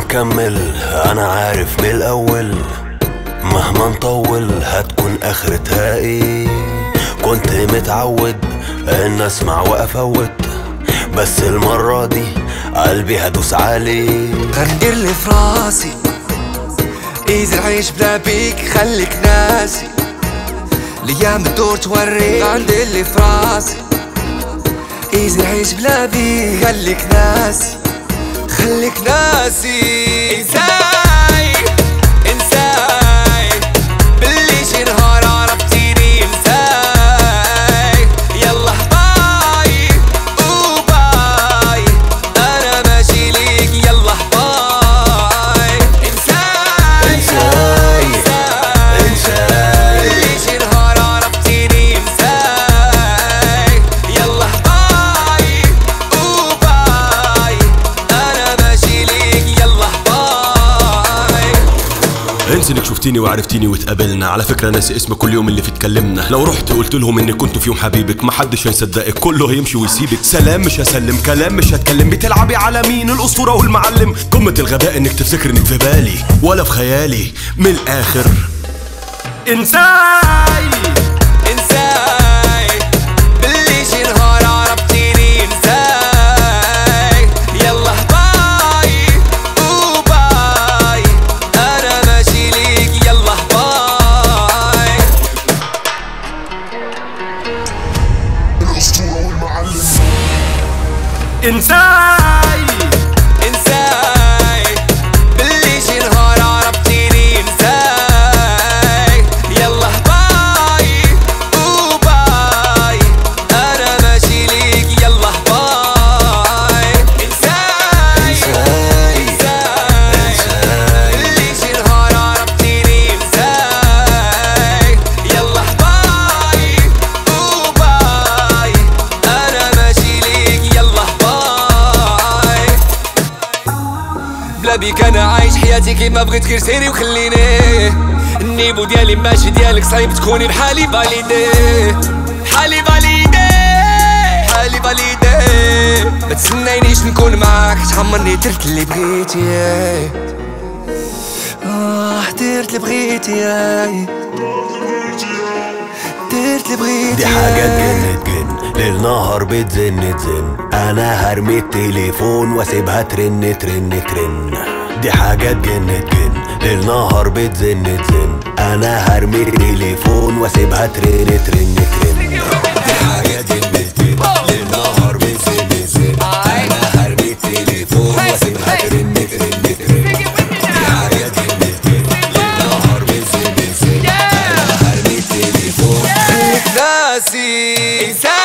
هنكمل انا عارف من الاول، مهما نطول هتكون اخرتها ايه. كنت متعود ان اسمع وافوت، بس المرة دي قلبي هدوس عليه. غندير اللي في راسي ايزي العيش بلا بيك خليك ناسي، الايام بتدور توريك. غندير اللي في راسي ايزي العيش بلا بيك خليك ناسي، خليك ناسي. انساي انساي باللي شي نهار عرفتيني. انساي يلا باي وباي انا ماشي ليك يلا باي. انساي انساي انساي باللي شي نهار عرفتيني. انساي يلا باي وباي انا ماشي ليك يلا باي. انسى انك شفتيني وعرفتيني واتقابلنا، على فكرة ناسي اسمك كل يوم اللي فيه اتكلمنا. لو رحت قلت لهم اني كنت في يوم حبيبك محدش هيصدقك، كله هيمشي ويسيبك. سلام مش هسلم، كلام مش هتكلم. بتلعبي على مين؟ الاسطورة والمعلم. قمة الغباء انك تفتكر انك في بالي ولا في خيالي. من الاخر انساي انساي باللي شي نهار عرفتيني. انساي يلا باي وباي انا ماشي ليك يلا باي. الأسطورة والمعلم. انساي انساي باللي شي نهار عرفتيني. انساي يلا باي وباي انا ماشي ليك يلا باي. انساي انساي باللي شي نهار عرفتيني. انساي يلا باي وباي انا ماشي ليك يلا باي. بلا بيك انا عايش حياتي كيما بغيت، غير سيري وخليني. النيبو ديالي ماشي ديالك صعيب تكوني بحالي فاليدي. بحالي فاليدي بحالي فاليدي. ما تسنينيش نكون معاك تعمرني درت اللي بغيتي. درت اللي بغيتي درت اللي بغيتي. دي حاجات جن تجن، ليل نهار بتزن تزن. انا هرمي التليفون واسيبها ترن ترن ترن. دي حاجات جن تجن، ليل نهار بتزن تزن. انا هرمي التليفون واسيبها ترن ترن ترن. دي حاجات جن تجن، ليل نهار بتزن تزن. انا هرمي التليفون واسيبها ترن ترن ترن. دي حاجات جن تجن، ليل نهار بتزن تزن. انا هرمي التليفون خليك ناسي.